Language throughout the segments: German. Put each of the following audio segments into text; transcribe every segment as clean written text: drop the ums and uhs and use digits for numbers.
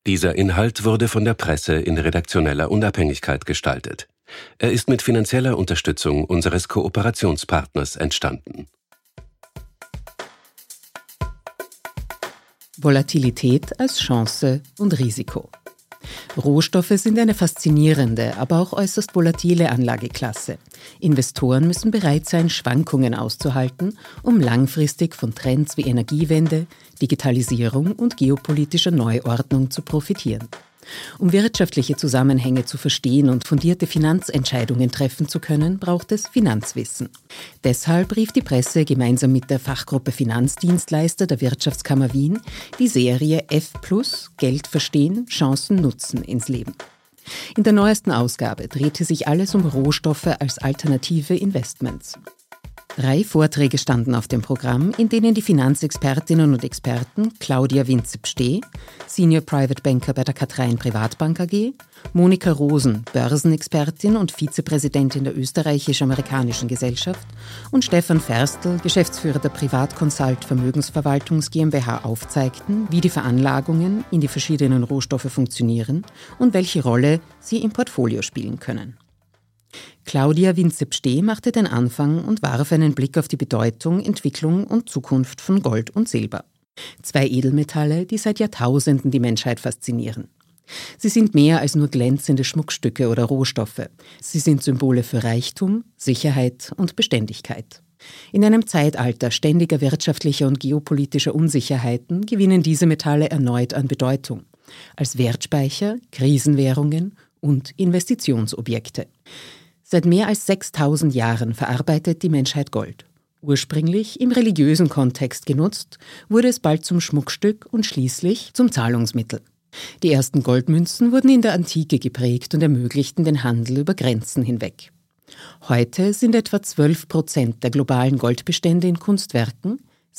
Dieser Inhalt wurde von der Presse in redaktioneller Unabhängigkeit gestaltet. Er ist mit finanzieller Unterstützung unseres Kooperationspartners entstanden. Volatilität als Chance und Risiko. Rohstoffe sind eine faszinierende, aber auch äußerst volatile Anlageklasse. Investoren müssen bereit sein, Schwankungen auszuhalten, um langfristig von Trends wie Energiewende, Digitalisierung und geopolitischer Neuordnung zu profitieren. Um wirtschaftliche Zusammenhänge zu verstehen und fundierte Finanzentscheidungen treffen zu können, braucht es Finanzwissen. Deshalb rief die Presse gemeinsam mit der Fachgruppe Finanzdienstleister der Wirtschaftskammer Wien die Serie F+ Geld verstehen, Chancen nutzen ins Leben. In der neuesten Ausgabe drehte sich alles um Rohstoffe als alternative Investments. 3 Vorträge standen auf dem Programm, in denen die Finanzexpertinnen und Experten Claudia Winzeb-Steh, Senior Private Banker bei der Kathrein Privatbank AG, Monika Rosen, Börsenexpertin und Vizepräsidentin der Österreichisch-Amerikanischen Gesellschaft und Stefan Ferstl, Geschäftsführer der Privatconsult Vermögensverwaltungs GmbH aufzeigten, wie die Veranlagungen in die verschiedenen Rohstoffe funktionieren und welche Rolle sie im Portfolio spielen können. Claudia Winzeb-Steh machte den Anfang und warf einen Blick auf die Bedeutung, Entwicklung und Zukunft von Gold und Silber. 2 Edelmetalle, die seit Jahrtausenden die Menschheit faszinieren. Sie sind mehr als nur glänzende Schmuckstücke oder Rohstoffe. Sie sind Symbole für Reichtum, Sicherheit und Beständigkeit. In einem Zeitalter ständiger wirtschaftlicher und geopolitischer Unsicherheiten gewinnen diese Metalle erneut an Bedeutung. Als Wertspeicher, Krisenwährungen und Investitionsobjekte. Seit mehr als 6000 Jahren verarbeitet die Menschheit Gold. Ursprünglich im religiösen Kontext genutzt, wurde es bald zum Schmuckstück und schließlich zum Zahlungsmittel. Die ersten Goldmünzen wurden in der Antike geprägt und ermöglichten den Handel über Grenzen hinweg. Heute sind etwa 12% der globalen Goldbestände in Kunstwerken,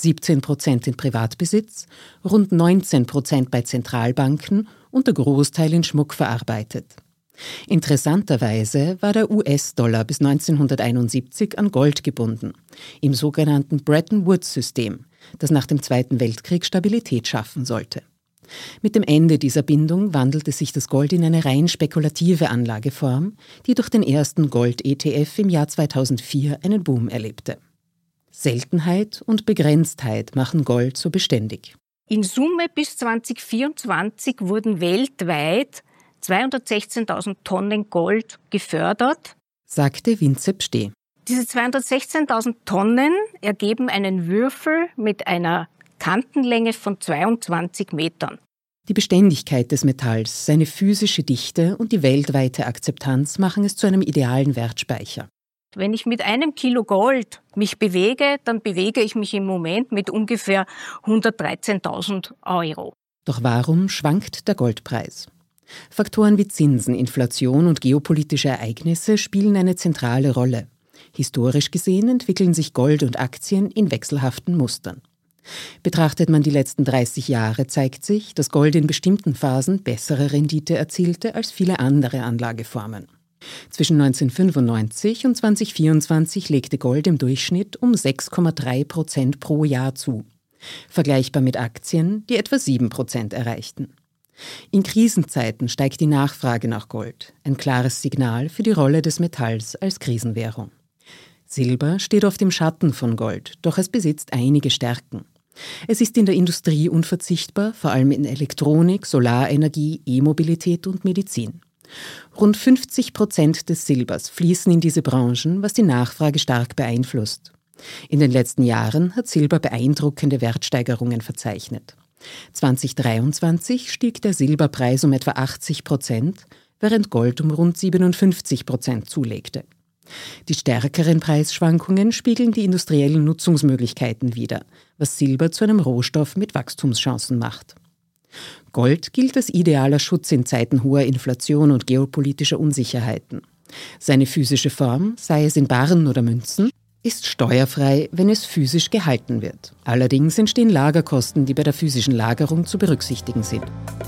17% in Privatbesitz, rund 19% bei Zentralbanken und der Großteil in Schmuck verarbeitet. Interessanterweise war der US-Dollar bis 1971 an Gold gebunden, im sogenannten Bretton-Woods-System, das nach dem Zweiten Weltkrieg Stabilität schaffen sollte. Mit dem Ende dieser Bindung wandelte sich das Gold in eine rein spekulative Anlageform, die durch den ersten Gold-ETF im Jahr 2004 einen Boom erlebte. Seltenheit und Begrenztheit machen Gold so beständig. In Summe bis 2024 wurden weltweit 216.000 Tonnen Gold gefördert, sagte Winzeb-Steh. Diese 216.000 Tonnen ergeben einen Würfel mit einer Kantenlänge von 22 Metern. Die Beständigkeit des Metalls, seine physische Dichte und die weltweite Akzeptanz machen es zu einem idealen Wertspeicher. Wenn ich mit 1 Kilo Gold mich bewege, dann bewege ich mich im Moment mit ungefähr 113.000 Euro. Doch warum schwankt der Goldpreis? Faktoren wie Zinsen, Inflation und geopolitische Ereignisse spielen eine zentrale Rolle. Historisch gesehen entwickeln sich Gold und Aktien in wechselhaften Mustern. Betrachtet man die letzten 30 Jahre, zeigt sich, dass Gold in bestimmten Phasen bessere Rendite erzielte als viele andere Anlageformen. Zwischen 1995 und 2024 legte Gold im Durchschnitt um 6,3% pro Jahr zu. Vergleichbar mit Aktien, die etwa 7% erreichten. In Krisenzeiten steigt die Nachfrage nach Gold, ein klares Signal für die Rolle des Metalls als Krisenwährung. Silber steht oft im Schatten von Gold, doch es besitzt einige Stärken. Es ist in der Industrie unverzichtbar, vor allem in Elektronik, Solarenergie, E-Mobilität und Medizin. Rund 50% des Silbers fließen in diese Branchen, was die Nachfrage stark beeinflusst. In den letzten Jahren hat Silber beeindruckende Wertsteigerungen verzeichnet. 2023 stieg der Silberpreis um etwa 80%, während Gold um rund 57% zulegte. Die stärkeren Preisschwankungen spiegeln die industriellen Nutzungsmöglichkeiten wider, was Silber zu einem Rohstoff mit Wachstumschancen macht. Gold gilt als idealer Schutz in Zeiten hoher Inflation und geopolitischer Unsicherheiten. Seine physische Form, sei es in Barren oder Münzen, ist steuerfrei, wenn es physisch gehalten wird. Allerdings entstehen Lagerkosten, die bei der physischen Lagerung zu berücksichtigen sind.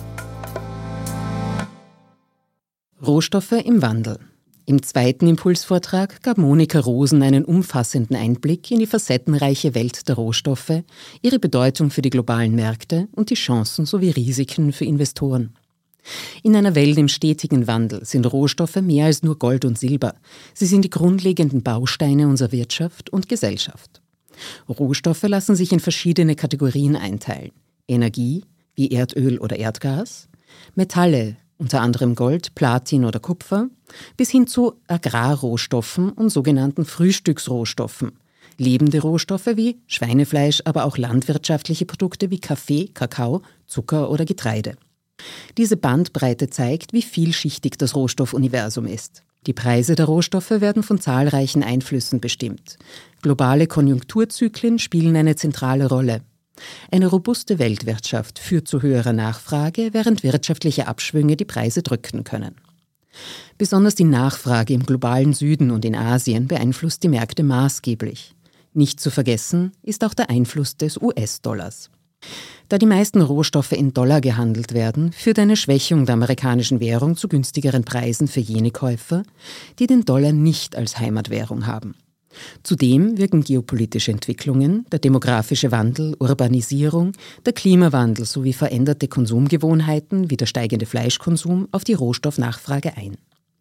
Rohstoffe im Wandel. Im zweiten Impulsvortrag gab Monika Rosen einen umfassenden Einblick in die facettenreiche Welt der Rohstoffe, ihre Bedeutung für die globalen Märkte und die Chancen sowie Risiken für Investoren. In einer Welt im stetigen Wandel sind Rohstoffe mehr als nur Gold und Silber. Sie sind die grundlegenden Bausteine unserer Wirtschaft und Gesellschaft. Rohstoffe lassen sich in verschiedene Kategorien einteilen. Energie, wie Erdöl oder Erdgas, Metalle, unter anderem Gold, Platin oder Kupfer, bis hin zu Agrarrohstoffen und sogenannten Frühstücksrohstoffen, lebende Rohstoffe wie Schweinefleisch, aber auch landwirtschaftliche Produkte wie Kaffee, Kakao, Zucker oder Getreide. Diese Bandbreite zeigt, wie vielschichtig das Rohstoffuniversum ist. Die Preise der Rohstoffe werden von zahlreichen Einflüssen bestimmt. Globale Konjunkturzyklen spielen eine zentrale Rolle. Eine robuste Weltwirtschaft führt zu höherer Nachfrage, während wirtschaftliche Abschwünge die Preise drücken können. Besonders die Nachfrage im globalen Süden und in Asien beeinflusst die Märkte maßgeblich. Nicht zu vergessen ist auch der Einfluss des US-Dollars. Da die meisten Rohstoffe in Dollar gehandelt werden, führt eine Schwächung der amerikanischen Währung zu günstigeren Preisen für jene Käufer, die den Dollar nicht als Heimatwährung haben. Zudem wirken geopolitische Entwicklungen, der demografische Wandel, Urbanisierung, der Klimawandel sowie veränderte Konsumgewohnheiten wie der steigende Fleischkonsum auf die Rohstoffnachfrage ein.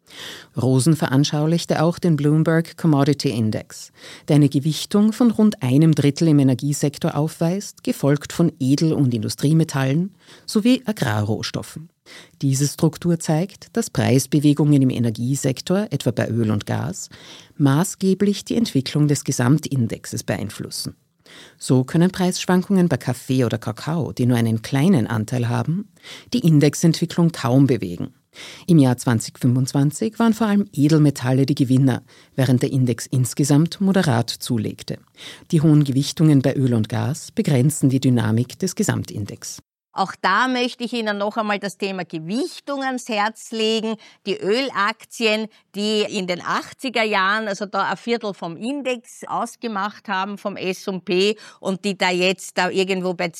Rosen veranschaulichte auch den Bloomberg Commodity Index, der eine Gewichtung von rund 1/3 im Energiesektor aufweist, gefolgt von Edel- und Industriemetallen sowie Agrarrohstoffen. Diese Struktur zeigt, dass Preisbewegungen im Energiesektor, etwa bei Öl und Gas, maßgeblich die Entwicklung des Gesamtindexes beeinflussen. So können Preisschwankungen bei Kaffee oder Kakao, die nur einen kleinen Anteil haben, die Indexentwicklung kaum bewegen. Im Jahr 2025 waren vor allem Edelmetalle die Gewinner, während der Index insgesamt moderat zulegte. Die hohen Gewichtungen bei Öl und Gas begrenzen die Dynamik des Gesamtindex. Auch da möchte ich Ihnen noch einmal das Thema Gewichtung ans Herz legen. Die Ölaktien, die in den 80er Jahren, also da 1/4 vom Index ausgemacht haben, vom S&P, und die da jetzt da irgendwo bei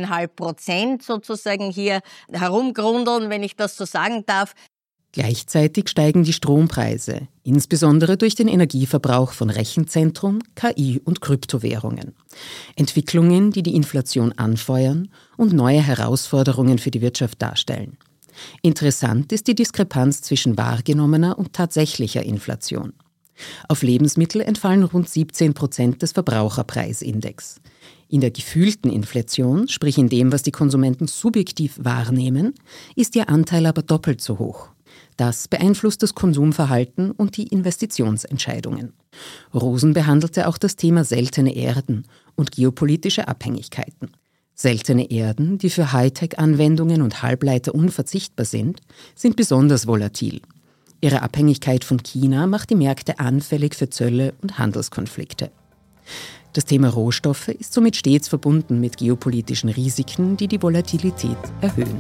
2,5% sozusagen hier herumgrundeln, wenn ich das so sagen darf. Gleichzeitig steigen die Strompreise, insbesondere durch den Energieverbrauch von Rechenzentrum, KI und Kryptowährungen. Entwicklungen, die die Inflation anfeuern und neue Herausforderungen für die Wirtschaft darstellen. Interessant ist die Diskrepanz zwischen wahrgenommener und tatsächlicher Inflation. Auf Lebensmittel entfallen rund 17% des Verbraucherpreisindex. In der gefühlten Inflation, sprich in dem, was die Konsumenten subjektiv wahrnehmen, ist ihr Anteil aber doppelt so hoch. Das beeinflusst das Konsumverhalten und die Investitionsentscheidungen. Rosen behandelte auch das Thema seltene Erden und geopolitische Abhängigkeiten. Seltene Erden, die für Hightech-Anwendungen und Halbleiter unverzichtbar sind besonders volatil. Ihre Abhängigkeit von China macht die Märkte anfällig für Zölle und Handelskonflikte. Das Thema Rohstoffe ist somit stets verbunden mit geopolitischen Risiken, die die Volatilität erhöhen.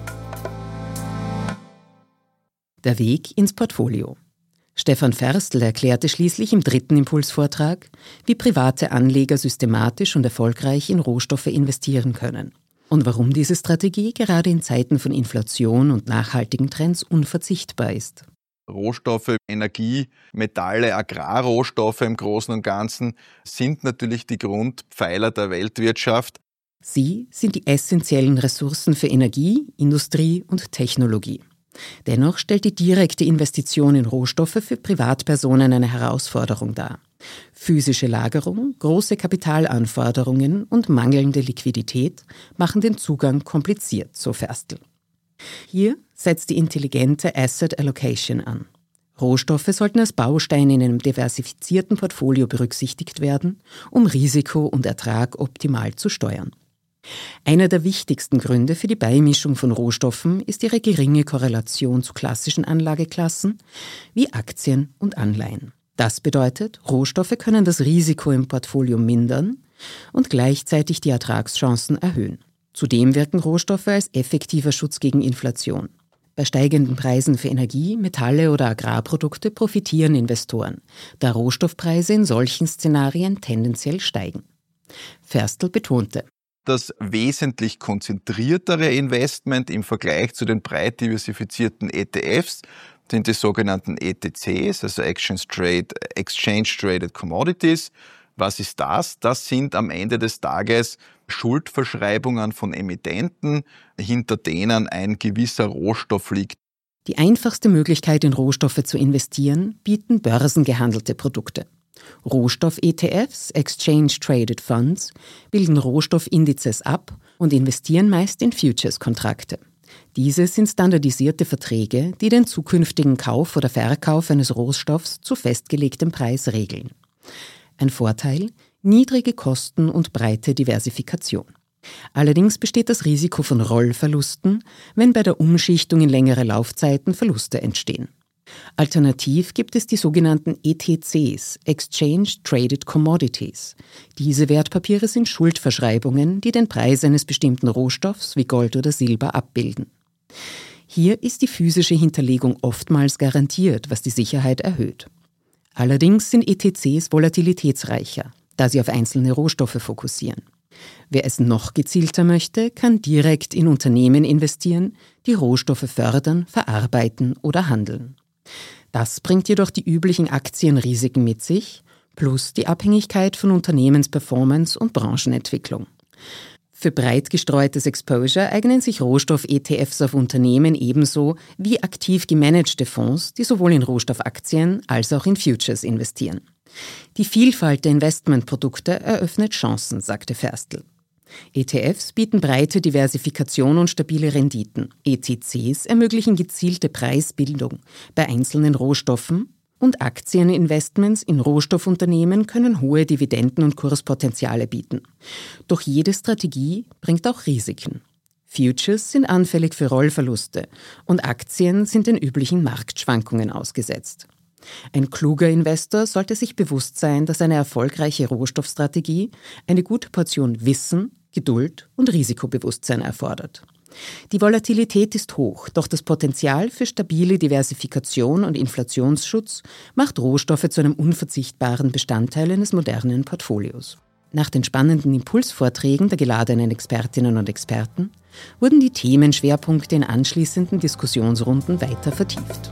Der Weg ins Portfolio. Stefan Ferstl erklärte schließlich im 3. Impulsvortrag, wie private Anleger systematisch und erfolgreich in Rohstoffe investieren können und warum diese Strategie gerade in Zeiten von Inflation und nachhaltigen Trends unverzichtbar ist. Rohstoffe, Energie, Metalle, Agrarrohstoffe im Großen und Ganzen sind natürlich die Grundpfeiler der Weltwirtschaft. Sie sind die essentiellen Ressourcen für Energie, Industrie und Technologie. Dennoch stellt die direkte Investition in Rohstoffe für Privatpersonen eine Herausforderung dar. Physische Lagerung, große Kapitalanforderungen und mangelnde Liquidität machen den Zugang kompliziert, so Ferstl. Hier setzt die intelligente Asset Allocation an. Rohstoffe sollten als Baustein in einem diversifizierten Portfolio berücksichtigt werden, um Risiko und Ertrag optimal zu steuern. Einer der wichtigsten Gründe für die Beimischung von Rohstoffen ist ihre geringe Korrelation zu klassischen Anlageklassen wie Aktien und Anleihen. Das bedeutet, Rohstoffe können das Risiko im Portfolio mindern und gleichzeitig die Ertragschancen erhöhen. Zudem wirken Rohstoffe als effektiver Schutz gegen Inflation. Bei steigenden Preisen für Energie, Metalle oder Agrarprodukte profitieren Investoren, da Rohstoffpreise in solchen Szenarien tendenziell steigen. Ferstl betonte: Das wesentlich konzentriertere Investment im Vergleich zu den breit diversifizierten ETFs sind die sogenannten ETCs, also Exchange Traded Commodities. Was ist das? Das sind am Ende des Tages Schuldverschreibungen von Emittenten, hinter denen ein gewisser Rohstoff liegt. Die einfachste Möglichkeit, in Rohstoffe zu investieren, bieten börsengehandelte Produkte. Rohstoff-ETFs, Exchange Traded Funds, bilden Rohstoffindizes ab und investieren meist in Futures-Kontrakte. Diese sind standardisierte Verträge, die den zukünftigen Kauf oder Verkauf eines Rohstoffs zu festgelegtem Preis regeln. Ein Vorteil: niedrige Kosten und breite Diversifikation. Allerdings besteht das Risiko von Rollverlusten, wenn bei der Umschichtung in längere Laufzeiten Verluste entstehen. Alternativ gibt es die sogenannten ETCs, Exchange Traded Commodities. Diese Wertpapiere sind Schuldverschreibungen, die den Preis eines bestimmten Rohstoffs wie Gold oder Silber abbilden. Hier ist die physische Hinterlegung oftmals garantiert, was die Sicherheit erhöht. Allerdings sind ETCs volatilitätsreicher, da sie auf einzelne Rohstoffe fokussieren. Wer es noch gezielter möchte, kann direkt in Unternehmen investieren, die Rohstoffe fördern, verarbeiten oder handeln. Das bringt jedoch die üblichen Aktienrisiken mit sich, plus die Abhängigkeit von Unternehmensperformance und Branchenentwicklung. Für breit gestreutes Exposure eignen sich Rohstoff-ETFs auf Unternehmen ebenso wie aktiv gemanagte Fonds, die sowohl in Rohstoffaktien als auch in Futures investieren. Die Vielfalt der Investmentprodukte eröffnet Chancen, sagte Ferstl. ETFs bieten breite Diversifikation und stabile Renditen. ETCs ermöglichen gezielte Preisbildung bei einzelnen Rohstoffen und Aktieninvestments in Rohstoffunternehmen können hohe Dividenden und Kurspotenziale bieten. Doch jede Strategie bringt auch Risiken. Futures sind anfällig für Rollverluste und Aktien sind den üblichen Marktschwankungen ausgesetzt. Ein kluger Investor sollte sich bewusst sein, dass eine erfolgreiche Rohstoffstrategie eine gute Portion Wissen, Geduld und Risikobewusstsein erfordert. Die Volatilität ist hoch, doch das Potenzial für stabile Diversifikation und Inflationsschutz macht Rohstoffe zu einem unverzichtbaren Bestandteil eines modernen Portfolios. Nach den spannenden Impulsvorträgen der geladenen Expertinnen und Experten wurden die Themenschwerpunkte in anschließenden Diskussionsrunden weiter vertieft.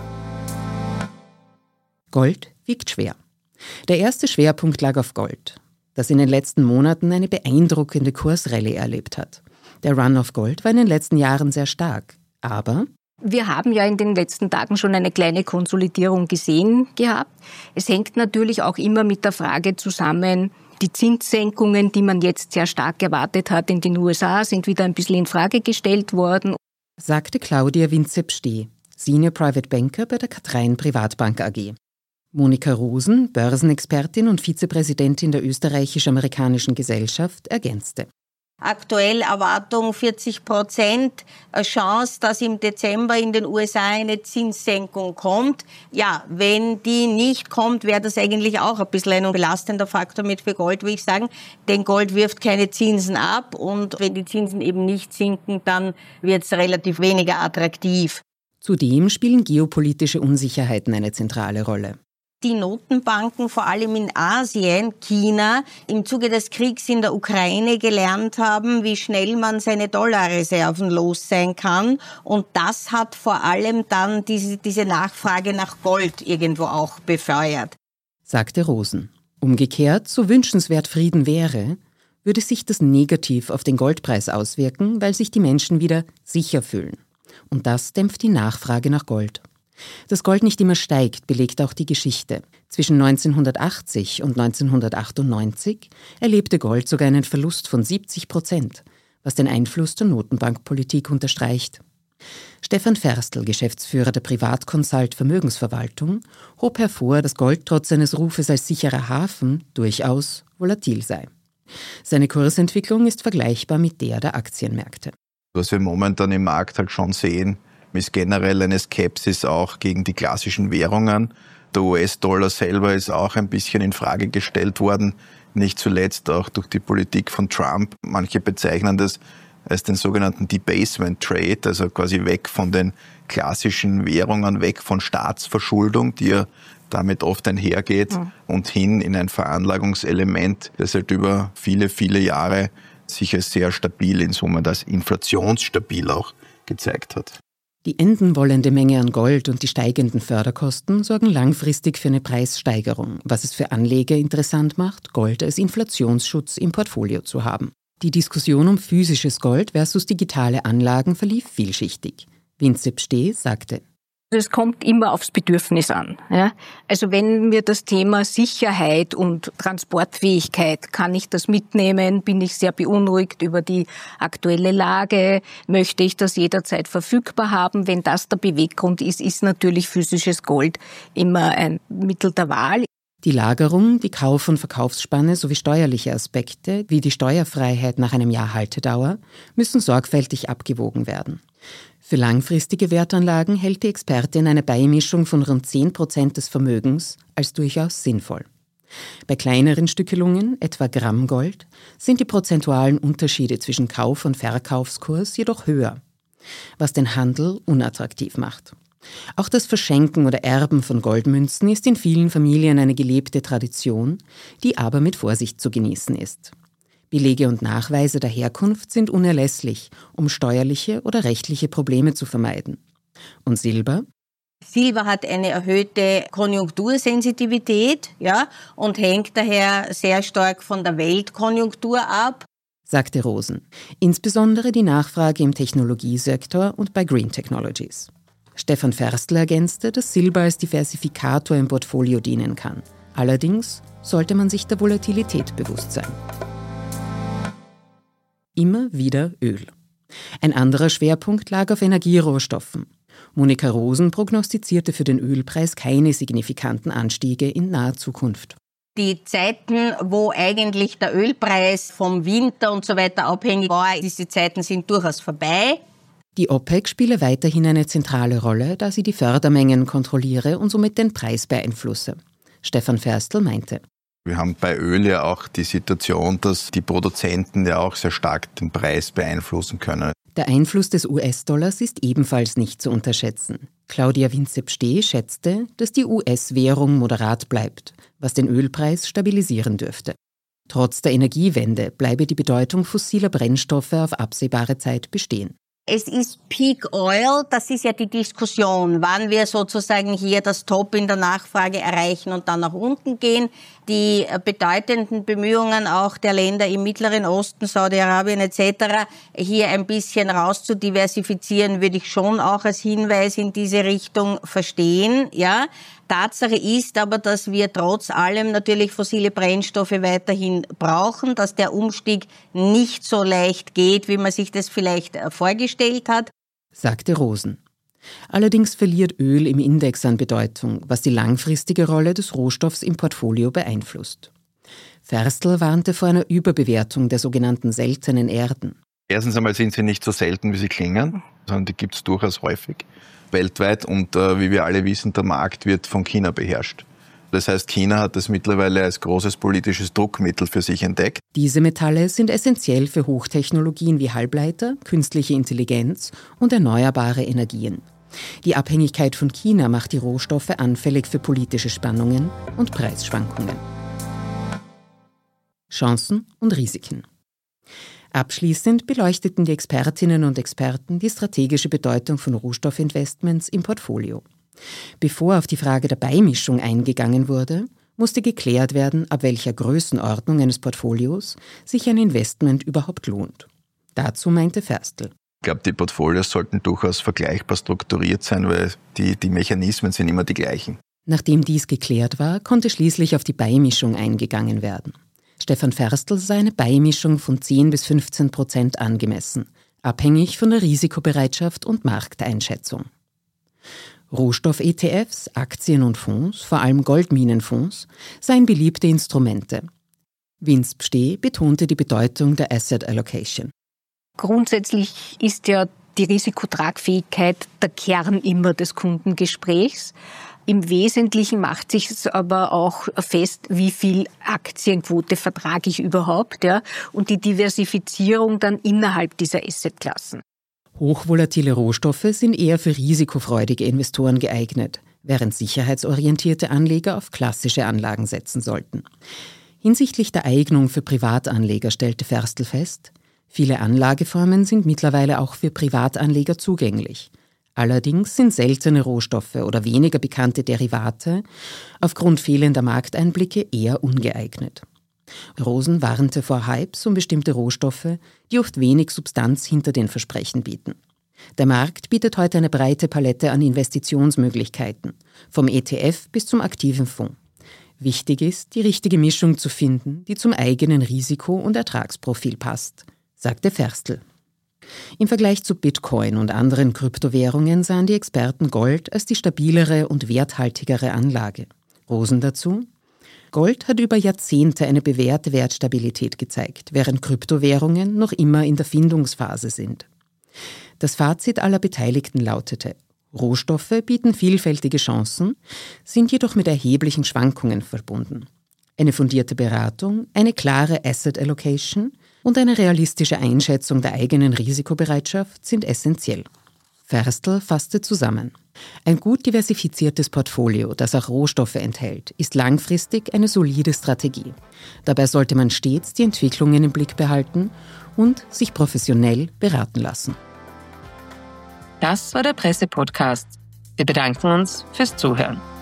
Gold wiegt schwer. Der erste Schwerpunkt lag auf Gold, das in den letzten Monaten eine beeindruckende Kursrallye erlebt hat. Der Run auf Gold war in den letzten Jahren sehr stark, aber wir haben ja in den letzten Tagen schon eine kleine Konsolidierung gesehen gehabt. Es hängt natürlich auch immer mit der Frage zusammen, die Zinssenkungen, die man jetzt sehr stark erwartet hat in den USA, sind wieder ein bisschen in Frage gestellt worden, sagte Claudia Winzep-Steh, Senior Private Banker bei der Kathrein Privatbank AG. Monika Rosen, Börsenexpertin und Vizepräsidentin der österreichisch-amerikanischen Gesellschaft, ergänzte. Aktuell Erwartung 40% Chance, dass im Dezember in den USA eine Zinssenkung kommt. Ja, wenn die nicht kommt, wäre das eigentlich auch ein bisschen ein belastender Faktor mit für Gold, würde ich sagen. Denn Gold wirft keine Zinsen ab und wenn die Zinsen eben nicht sinken, dann wird es relativ weniger attraktiv. Zudem spielen geopolitische Unsicherheiten eine zentrale Rolle. Die Notenbanken, vor allem in Asien, China, im Zuge des Kriegs in der Ukraine gelernt haben, wie schnell man seine Dollarreserven los sein kann. Und das hat vor allem dann diese Nachfrage nach Gold irgendwo auch befeuert, sagte Rosen. Umgekehrt, so wünschenswert Frieden wäre, würde sich das negativ auf den Goldpreis auswirken, weil sich die Menschen wieder sicher fühlen. Und das dämpft die Nachfrage nach Gold. Dass Gold nicht immer steigt, belegt auch die Geschichte. Zwischen 1980 und 1998 erlebte Gold sogar einen Verlust von 70%, was den Einfluss der Notenbankpolitik unterstreicht. Stefan Ferstl, Geschäftsführer der Privatconsult Vermögensverwaltung, hob hervor, dass Gold trotz seines Rufes als sicherer Hafen durchaus volatil sei. Seine Kursentwicklung ist vergleichbar mit der Aktienmärkte. Was wir momentan im Markt halt schon sehen, ist generell eine Skepsis auch gegen die klassischen Währungen. Der US-Dollar selber ist auch ein bisschen in Frage gestellt worden, nicht zuletzt auch durch die Politik von Trump. Manche bezeichnen das als den sogenannten Debasement Trade, also quasi weg von den klassischen Währungen, weg von Staatsverschuldung, die ja damit oft einhergeht, und hin in ein Veranlagungselement, das halt über viele, viele Jahre sich als sehr stabil, in Summe als inflationsstabil auch gezeigt hat. Die enden wollende Menge an Gold und die steigenden Förderkosten sorgen langfristig für eine Preissteigerung, was es für Anleger interessant macht, Gold als Inflationsschutz im Portfolio zu haben. Die Diskussion um physisches Gold versus digitale Anlagen verlief vielschichtig. Vincep Steh sagte: Es kommt immer aufs Bedürfnis an. Ja? Also wenn mir das Thema Sicherheit und Transportfähigkeit, kann ich das mitnehmen? Bin ich sehr beunruhigt über die aktuelle Lage? Möchte ich das jederzeit verfügbar haben? Wenn das der Beweggrund ist, ist natürlich physisches Gold immer ein Mittel der Wahl. Die Lagerung, die Kauf- und Verkaufsspanne sowie steuerliche Aspekte, wie die Steuerfreiheit nach einem Jahr Haltedauer, müssen sorgfältig abgewogen werden. Für langfristige Wertanlagen hält die Expertin eine Beimischung von rund 10% des Vermögens als durchaus sinnvoll. Bei kleineren Stückelungen, etwa Grammgold, sind die prozentualen Unterschiede zwischen Kauf- und Verkaufskurs jedoch höher, was den Handel unattraktiv macht. Auch das Verschenken oder Erben von Goldmünzen ist in vielen Familien eine gelebte Tradition, die aber mit Vorsicht zu genießen ist. Belege und Nachweise der Herkunft sind unerlässlich, um steuerliche oder rechtliche Probleme zu vermeiden. Und Silber? Silber hat eine erhöhte Konjunktursensitivität, ja, und hängt daher sehr stark von der Weltkonjunktur ab, sagte Rosen. Insbesondere die Nachfrage im Technologiesektor und bei Green Technologies. Stefan Ferstl ergänzte, dass Silber als Diversifikator im Portfolio dienen kann. Allerdings sollte man sich der Volatilität bewusst sein. Immer wieder Öl. Ein anderer Schwerpunkt lag auf Energierohstoffen. Monika Rosen prognostizierte für den Ölpreis keine signifikanten Anstiege in naher Zukunft. Die Zeiten, wo eigentlich der Ölpreis vom Winter und so weiter abhängig war, diese Zeiten sind durchaus vorbei. Die OPEC spiele weiterhin eine zentrale Rolle, da sie die Fördermengen kontrolliere und somit den Preis beeinflusse. Stefan Ferstl meinte: Wir haben bei Öl ja auch die Situation, dass die Produzenten ja auch sehr stark den Preis beeinflussen können. Der Einfluss des US-Dollars ist ebenfalls nicht zu unterschätzen. Claudia Vincep Steh schätzte, dass die US-Währung moderat bleibt, was den Ölpreis stabilisieren dürfte. Trotz der Energiewende bleibe die Bedeutung fossiler Brennstoffe auf absehbare Zeit bestehen. Es ist Peak Oil, das ist ja die Diskussion, wann wir sozusagen hier das Top in der Nachfrage erreichen und dann nach unten gehen. Die bedeutenden Bemühungen auch der Länder im Mittleren Osten, Saudi-Arabien etc., hier ein bisschen raus zu diversifizieren, würde ich schon auch als Hinweis in diese Richtung verstehen, ja. Tatsache ist aber, dass wir trotz allem natürlich fossile Brennstoffe weiterhin brauchen, dass der Umstieg nicht so leicht geht, wie man sich das vielleicht vorgestellt hat, sagte Rosen. Allerdings verliert Öl im Index an Bedeutung, was die langfristige Rolle des Rohstoffs im Portfolio beeinflusst. Ferstl warnte vor einer Überbewertung der sogenannten seltenen Erden. Erstens einmal sind sie nicht so selten, wie sie klingen, sondern die gibt es durchaus häufig weltweit. Und wie wir alle wissen, der Markt wird von China beherrscht. Das heißt, China hat das mittlerweile als großes politisches Druckmittel für sich entdeckt. Diese Metalle sind essentiell für Hochtechnologien wie Halbleiter, künstliche Intelligenz und erneuerbare Energien. Die Abhängigkeit von China macht die Rohstoffe anfällig für politische Spannungen und Preisschwankungen. Chancen und Risiken. Abschließend beleuchteten die Expertinnen und Experten die strategische Bedeutung von Rohstoffinvestments im Portfolio. Bevor auf die Frage der Beimischung eingegangen wurde, musste geklärt werden, ab welcher Größenordnung eines Portfolios sich ein Investment überhaupt lohnt. Dazu meinte Ferstl: Ich glaube, die Portfolios sollten durchaus vergleichbar strukturiert sein, weil die Mechanismen sind immer die gleichen. Nachdem dies geklärt war, konnte schließlich auf die Beimischung eingegangen werden. Stefan Ferstl sah eine Beimischung von 10-15% angemessen, abhängig von der Risikobereitschaft und Markteinschätzung. Rohstoff-ETFs, Aktien und Fonds, vor allem Goldminenfonds, seien beliebte Instrumente. Vincep Steh betonte die Bedeutung der Asset Allocation. Grundsätzlich ist ja die Risikotragfähigkeit der Kern immer des Kundengesprächs. Im Wesentlichen macht sich es aber auch fest, wie viel Aktienquote vertrage ich überhaupt, ja, und die Diversifizierung dann innerhalb dieser Assetklassen. Hochvolatile Rohstoffe sind eher für risikofreudige Investoren geeignet, während sicherheitsorientierte Anleger auf klassische Anlagen setzen sollten. Hinsichtlich der Eignung für Privatanleger stellte Ferstl fest, viele Anlageformen sind mittlerweile auch für Privatanleger zugänglich. Allerdings sind seltene Rohstoffe oder weniger bekannte Derivate aufgrund fehlender Markteinblicke eher ungeeignet. Rosen warnte vor Hypes um bestimmte Rohstoffe, die oft wenig Substanz hinter den Versprechen bieten. Der Markt bietet heute eine breite Palette an Investitionsmöglichkeiten, vom ETF bis zum aktiven Fonds. Wichtig ist, die richtige Mischung zu finden, die zum eigenen Risiko- und Ertragsprofil passt, sagte Ferstl. Im Vergleich zu Bitcoin und anderen Kryptowährungen sahen die Experten Gold als die stabilere und werthaltigere Anlage. Rosen dazu: Gold hat über Jahrzehnte eine bewährte Wertstabilität gezeigt, während Kryptowährungen noch immer in der Findungsphase sind. Das Fazit aller Beteiligten lautete: Rohstoffe bieten vielfältige Chancen, sind jedoch mit erheblichen Schwankungen verbunden. Eine fundierte Beratung, eine klare Asset Allocation und eine realistische Einschätzung der eigenen Risikobereitschaft sind essentiell. Ferstl fasste zusammen: Ein gut diversifiziertes Portfolio, das auch Rohstoffe enthält, ist langfristig eine solide Strategie. Dabei sollte man stets die Entwicklungen im Blick behalten und sich professionell beraten lassen. Das war der Presse-Podcast. Wir bedanken uns fürs Zuhören.